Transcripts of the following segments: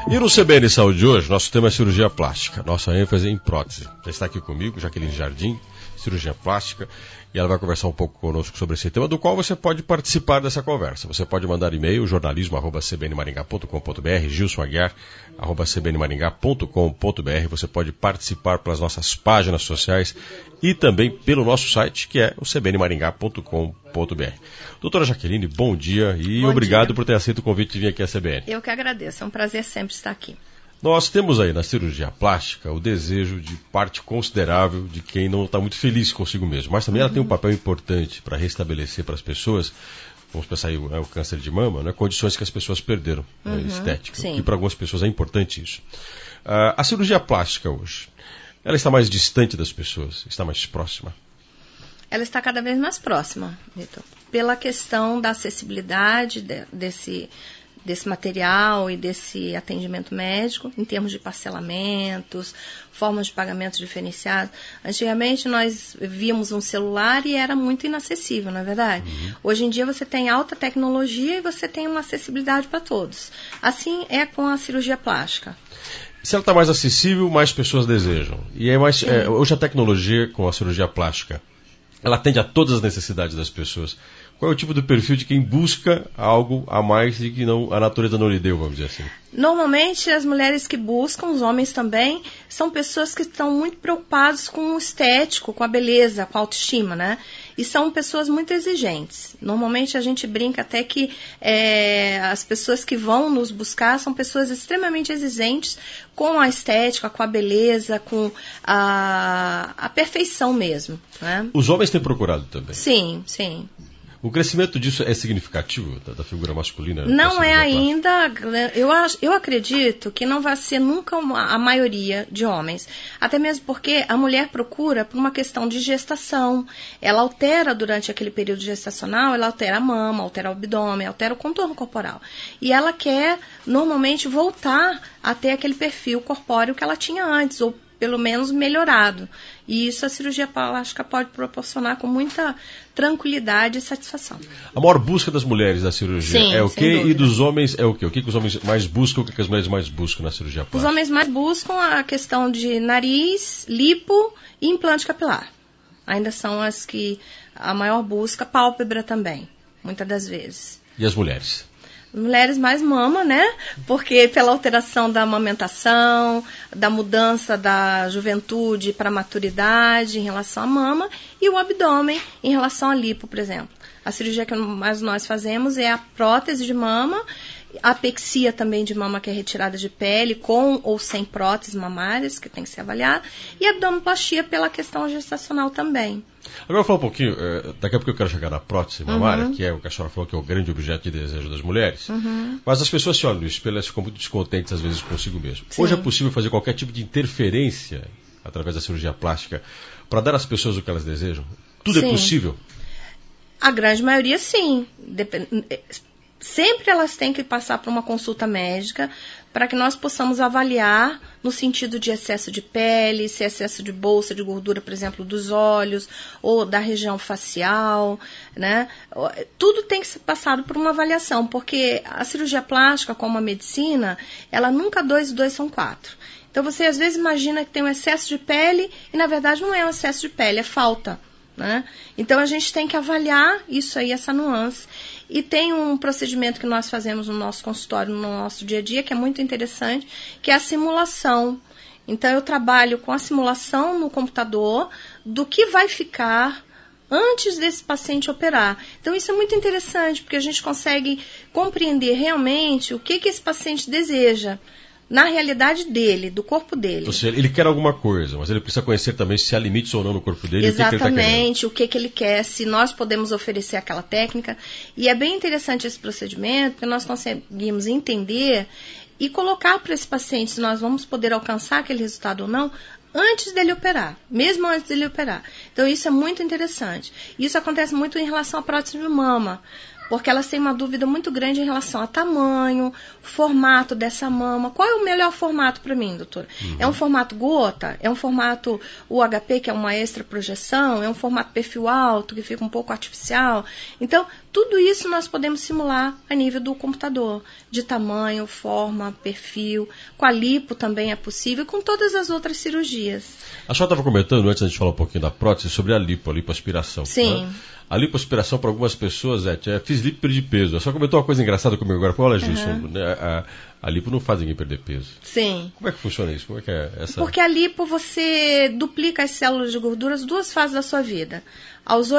E no CBN Saúde de hoje, nosso tema é cirurgia plástica. Nossa ênfase é em prótese. Já está aqui comigo, Jaqueline Jardim, cirurgia plástica, e ela vai conversar um pouco conosco sobre esse tema, do qual você pode participar dessa conversa. Você pode mandar e-mail, jornalismo@cbnmaringá.com.br, gilsonaguiar@cbnmaringá.com.br. Você pode participar pelas nossas páginas sociais e também pelo nosso site, que é o cbnmaringá.com.br. Doutora Jaqueline, bom dia e obrigado por ter aceito o convite de vir aqui à CBN. Eu que agradeço, é um prazer sempre estar aqui. Nós temos aí na cirurgia plástica o desejo de parte considerável de quem não está muito feliz consigo mesmo, mas também ela tem um papel importante para restabelecer para as pessoas, vamos pensar aí o câncer de mama, né, condições que as pessoas perderam estéticas, e para algumas pessoas é importante isso. A cirurgia plástica hoje, ela está mais distante das pessoas, está mais próxima? Ela está cada vez mais próxima, Vitor, pela questão da acessibilidade desse material e desse atendimento médico, em termos de parcelamentos, formas de pagamento diferenciadas. Antigamente nós víamos um celular e era muito inacessível, não é verdade? Hoje em dia você tem alta tecnologia e você tem uma acessibilidade para todos. Assim é com a cirurgia plástica. Se ela está mais acessível, mais pessoas desejam. E hoje a tecnologia com a cirurgia plástica, ela atende a todas as necessidades das pessoas. Qual é o tipo do perfil de quem busca algo a mais e que a natureza não lhe deu, vamos dizer assim? Normalmente, as mulheres que buscam, os homens também, são pessoas que estão muito preocupadas com o estético, com a beleza, com a autoestima, né? E são pessoas muito exigentes. Normalmente, a gente brinca até que as pessoas que vão nos buscar são pessoas extremamente exigentes com a estética, com a beleza, com a perfeição mesmo, né? Os homens têm procurado também? Sim, sim. O crescimento disso é significativo, da figura masculina? Não é ainda. Eu acredito que não vai ser nunca a maioria de homens. Até mesmo porque a mulher procura por uma questão de gestação. Ela altera durante aquele período gestacional, ela altera a mama, altera o abdômen, altera o contorno corporal. E ela quer, normalmente, voltar a ter aquele perfil corpóreo que ela tinha antes, ou pelo menos melhorado. E isso a cirurgia plástica pode proporcionar com muita tranquilidade e satisfação. A maior busca das mulheres da cirurgia é o quê? E dos homens é o quê? O que os homens mais buscam, o que as mulheres mais buscam na cirurgia plástica? Os homens mais buscam a questão de nariz, lipo e implante capilar. Ainda são as que a maior busca, pálpebra também, muitas das vezes. E as mulheres? Mulheres mais mama, né? Porque pela alteração da amamentação, da mudança da juventude para a maturidade em relação à mama e o abdômen em relação à lipo, por exemplo. A cirurgia que mais nós fazemos é a prótese de mama, a apexia também de mama, que é retirada de pele, com ou sem próteses mamárias, que tem que ser avaliada, e abdominoplastia pela questão gestacional também. Agora eu vou falar um pouquinho, daqui a pouco eu quero chegar na prótese mamária, que é o que a senhora falou que é o grande objeto de desejo das mulheres, mas as pessoas se olham no espelho e ficam muito descontentes às vezes consigo mesmo. Sim. Hoje é possível fazer qualquer tipo de interferência através da cirurgia plástica para dar às pessoas o que elas desejam? Tudo é possível? A grande maioria sim. Sempre elas têm que passar por uma consulta médica para que nós possamos avaliar no sentido de excesso de pele, se é excesso de bolsa de gordura, por exemplo, dos olhos ou da região facial, né? Tudo tem que ser passado por uma avaliação, porque a cirurgia plástica, como a medicina, ela nunca 2 e 2 são 4. Então você às vezes imagina que tem um excesso de pele e na verdade não é um excesso de pele, é falta, né? Então a gente tem que avaliar isso aí, essa nuance. E tem um procedimento que nós fazemos no nosso consultório, no nosso dia a dia, que é muito interessante, que é a simulação. Então, eu trabalho com a simulação no computador do que vai ficar antes desse paciente operar. Então, isso é muito interessante, porque a gente consegue compreender realmente o que esse paciente deseja. Na realidade dele, do corpo dele. Ou seja, ele quer alguma coisa, mas ele precisa conhecer também se há limites ou não no corpo dele. Exatamente, o que ele quer, se nós podemos oferecer aquela técnica. E é bem interessante esse procedimento, porque nós conseguimos entender e colocar para esse paciente se nós vamos poder alcançar aquele resultado ou não, antes dele operar, mesmo antes dele operar. Então isso é muito interessante. Isso acontece muito em relação à prótese de mama, porque elas têm uma dúvida muito grande em relação a tamanho, formato dessa mama. Qual é o melhor formato para mim, doutora? É um formato gota? É um formato UHP, que é uma extra projeção? É um formato perfil alto, que fica um pouco artificial? Então, Tudo isso nós podemos simular a nível do computador, de tamanho, forma, perfil. Com a lipo também é possível, com todas as outras cirurgias. A senhora estava comentando, antes a gente falar um pouquinho da prótese, sobre a lipoaspiração. Sim. Né? A lipoaspiração para algumas pessoas fiz lipo e perdi peso. A senhora comentou uma coisa engraçada comigo agora. Olha, Gilson, né, a lipo não faz ninguém perder peso. Sim. Como é que funciona isso? Como é que é essa... Porque a lipo você duplica as células de gordura as 2 fases da sua vida. Aos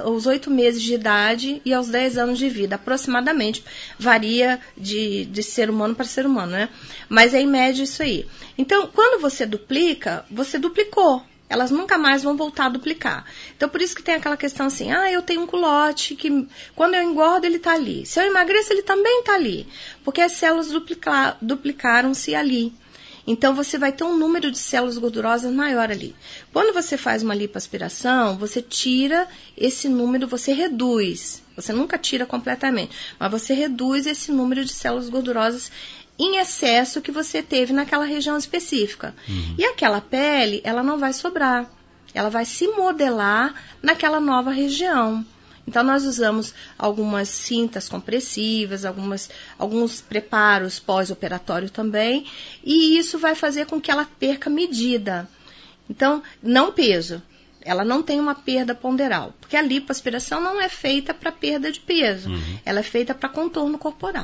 8 meses de idade e aos 10 anos de vida, aproximadamente. Varia de ser humano para ser humano, né? Mas é em média isso aí. Então, quando você duplica, você duplicou. Elas nunca mais vão voltar a duplicar. Então, por isso que tem aquela questão assim, eu tenho um culote que quando eu engordo ele está ali. Se eu emagreço, ele também está ali. Porque as células duplicaram-se ali. Então, você vai ter um número de células gordurosas maior ali. Quando você faz uma lipoaspiração, você tira esse número, você reduz. Você nunca tira completamente, mas você reduz esse número de células gordurosas em excesso que você teve naquela região específica. E aquela pele, ela não vai sobrar. Ela vai se modelar naquela nova região. Então, nós usamos algumas cintas compressivas, alguns preparos pós-operatório também, e isso vai fazer com que ela perca medida. Então, não peso. Ela não tem uma perda ponderal, porque a lipoaspiração não é feita para perda de peso. Ela é feita para contorno corporal.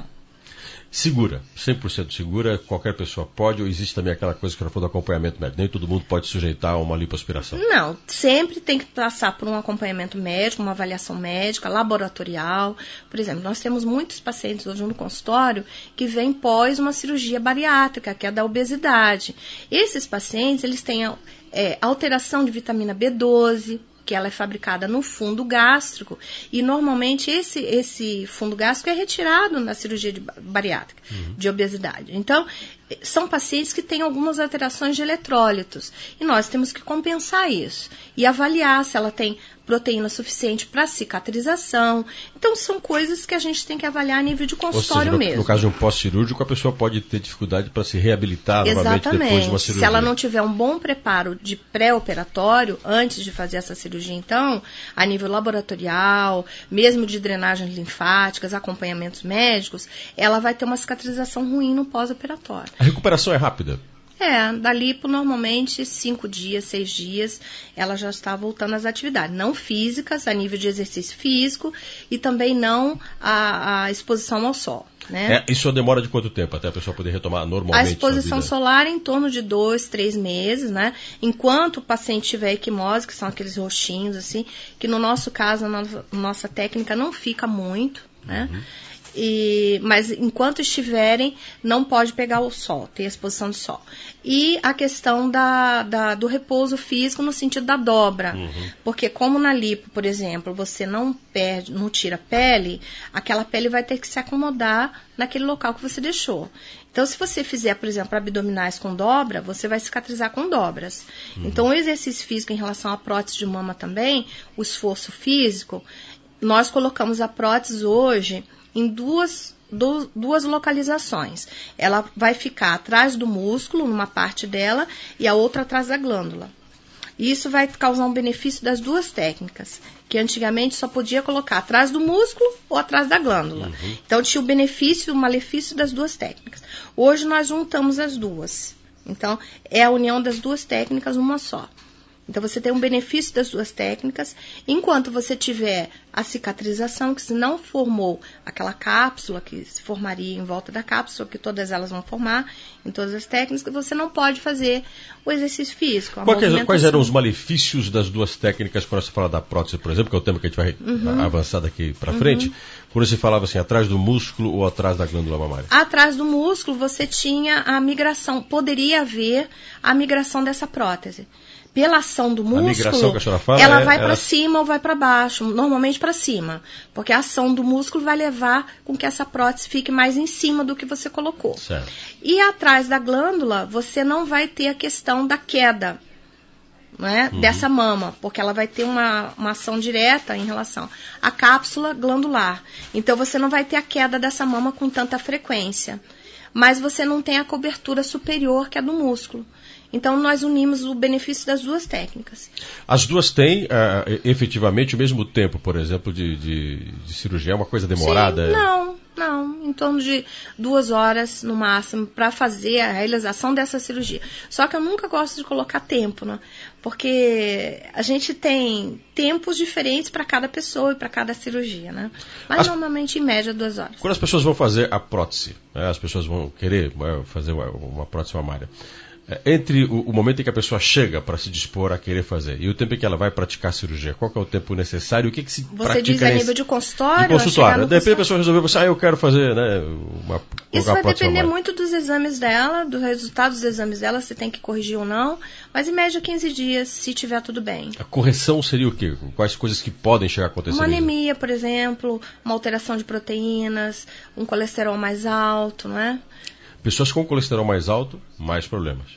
Segura, 100% segura, qualquer pessoa pode, ou existe também aquela coisa que ela falou do acompanhamento médico? Nem todo mundo pode sujeitar a uma lipoaspiração. Não, sempre tem que passar por um acompanhamento médico, uma avaliação médica, laboratorial. Por exemplo, nós temos muitos pacientes hoje no consultório que vêm pós uma cirurgia bariátrica, que é da obesidade. Esses pacientes, eles têm alteração de vitamina B12, que ela é fabricada no fundo gástrico, e normalmente esse fundo gástrico é retirado na cirurgia bariátrica, de obesidade. Então, são pacientes que têm algumas alterações de eletrólitos, e nós temos que compensar isso, e avaliar se ela tem proteína suficiente para cicatrização. Então, são coisas que a gente tem que avaliar a nível de consultório. Ou seja, mesmo. No caso de um pós-cirúrgico, a pessoa pode ter dificuldade para se reabilitar novamente depois de uma cirurgia. Se ela não tiver um bom preparo de pré-operatório, antes de fazer essa cirurgia, então, a nível laboratorial, mesmo de drenagens linfáticas, acompanhamentos médicos, ela vai ter uma cicatrização ruim no pós-operatório. A recuperação é rápida? Da lipo, normalmente, 5 dias, 6 dias, ela já está voltando às atividades. Não físicas, a nível de exercício físico, e também não a exposição ao sol. Né? Isso demora de quanto tempo até a pessoa poder retomar normalmente? A exposição solar em torno de 2, 3 meses, né? Enquanto o paciente tiver equimose, que são aqueles roxinhos, assim, que no nosso caso, a nossa técnica não fica muito, né? Mas enquanto estiverem, não pode pegar o sol, ter exposição de sol. E a questão do repouso físico no sentido da dobra. Porque como na lipo, por exemplo, você não tira pele, aquela pele vai ter que se acomodar naquele local que você deixou. Então, se você fizer, por exemplo, abdominais com dobra, você vai cicatrizar com dobras. Então, o exercício físico em relação à prótese de mama também, o esforço físico, nós colocamos a prótese hoje em duas localizações. Ela vai ficar atrás do músculo, numa parte dela, e a outra atrás da glândula. E isso vai causar um benefício das duas técnicas, que antigamente só podia colocar atrás do músculo ou atrás da glândula. Então, tinha o benefício e o malefício das duas técnicas. Hoje, nós juntamos as duas. Então, é a união das duas técnicas numa só. Então, você tem um benefício das duas técnicas, enquanto você tiver a cicatrização, que se não formou aquela cápsula, que se formaria em volta da cápsula, que todas elas vão formar, em todas as técnicas, você não pode fazer o exercício físico. Quais eram os malefícios das duas técnicas, quando você fala da prótese, por exemplo, que é o tema que a gente vai avançar daqui para frente, quando você falava assim, atrás do músculo ou atrás da glândula mamária? Atrás do músculo, você tinha a migração, poderia haver a migração dessa prótese. Pela ação do músculo, a migração que a senhora fala, ela vai para cima ou vai para baixo, normalmente para cima, porque a ação do músculo vai levar com que essa prótese fique mais em cima do que você colocou. Certo. E atrás da glândula, você não vai ter a questão da queda, né, dessa mama, porque ela vai ter uma ação direta em relação à cápsula glandular. Então, você não vai ter a queda dessa mama com tanta frequência. mas você não tem a cobertura superior que é do músculo. Então, nós unimos o benefício das duas técnicas. As duas têm, efetivamente, o mesmo tempo, por exemplo, de cirurgia? É uma coisa demorada? Sim, não. Em torno de 2 horas, no máximo, para fazer a realização dessa cirurgia. Só que eu nunca gosto de colocar tempo, né? Porque a gente tem tempos diferentes para cada pessoa e para cada cirurgia, né? Mas normalmente, em média, 2 horas. Quando as pessoas vão fazer a prótese, né, as pessoas vão querer fazer uma prótese mamária, entre o momento em que a pessoa chega para se dispor a querer fazer e o tempo em que ela vai praticar a cirurgia, qual que é o tempo necessário? O que se pratica? Você diz a nível de consultório? De consultório. De repente a pessoa resolveu, eu quero fazer, né, isso vai depender muito dos exames dela, do resultado dos exames dela, se tem que corrigir ou não, mas em média 15 dias, se tiver tudo bem. A correção seria o quê? Quais coisas que podem chegar a acontecer? Uma anemia, por exemplo, uma alteração de proteínas, um colesterol mais alto, não é? Pessoas com colesterol mais alto, mais problemas.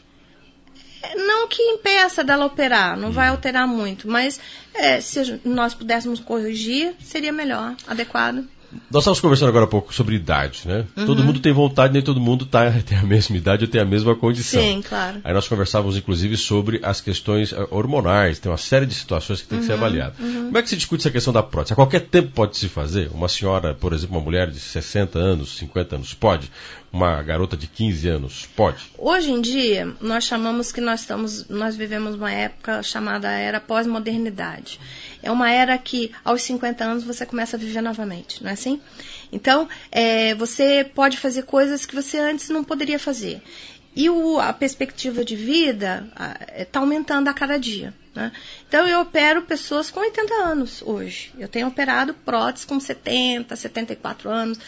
Não que impeça dela operar, não vai alterar muito, mas se nós pudéssemos corrigir, seria melhor, adequado. Nós estávamos conversando agora há pouco sobre idade, né? Todo mundo tem vontade, nem todo mundo tem a mesma idade ou tem a mesma condição. Sim, claro. Aí nós conversávamos, inclusive, sobre as questões hormonais. Tem uma série de situações que tem que ser avaliadas. Como é que se discute essa questão da prótese? A qualquer tempo pode se fazer? Uma senhora, por exemplo, uma mulher de 60 anos, 50 anos, pode? Uma garota de 15 anos, pode? Hoje em dia, nós chamamos que nós vivemos uma época chamada era pós-modernidade. É uma era que, aos 50 anos, você começa a viver novamente, não é assim? Então, você pode fazer coisas que você antes não poderia fazer. E a perspectiva de vida está aumentando a cada dia, né? Então, eu opero pessoas com 80 anos hoje. Eu tenho operado próteses com 70, 74 anos,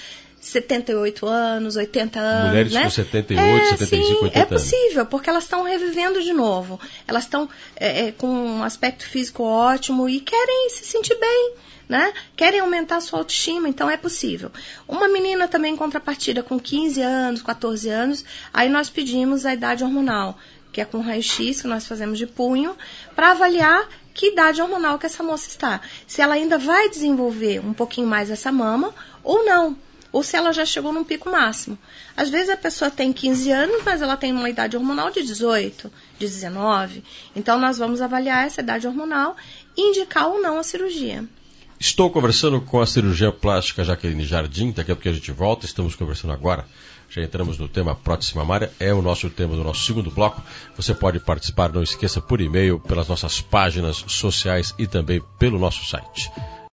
78 anos, 80 anos. Mulheres, né? Com 78, 75, 80 anos. É possível, porque elas estão revivendo de novo. Elas estão com um aspecto físico ótimo e querem se sentir bem, né? Querem aumentar a sua autoestima, então é possível. Uma menina também em contrapartida com 15 anos, 14 anos, aí nós pedimos a idade hormonal, que é com raio-x que nós fazemos de punho, para avaliar que idade hormonal que essa moça está. Se ela ainda vai desenvolver um pouquinho mais essa mama ou não. Ou se ela já chegou num pico máximo. Às vezes a pessoa tem 15 anos, mas ela tem uma idade hormonal de 18, de 19. Então nós vamos avaliar essa idade hormonal e indicar ou não a cirurgia. Estou conversando com a cirurgiã plástica Jaqueline Jardim, daqui a pouco a gente volta, estamos conversando agora. Já entramos no tema prótese mamária, é o nosso tema do nosso segundo bloco. Você pode participar, não esqueça, por e-mail, pelas nossas páginas sociais e também pelo nosso site.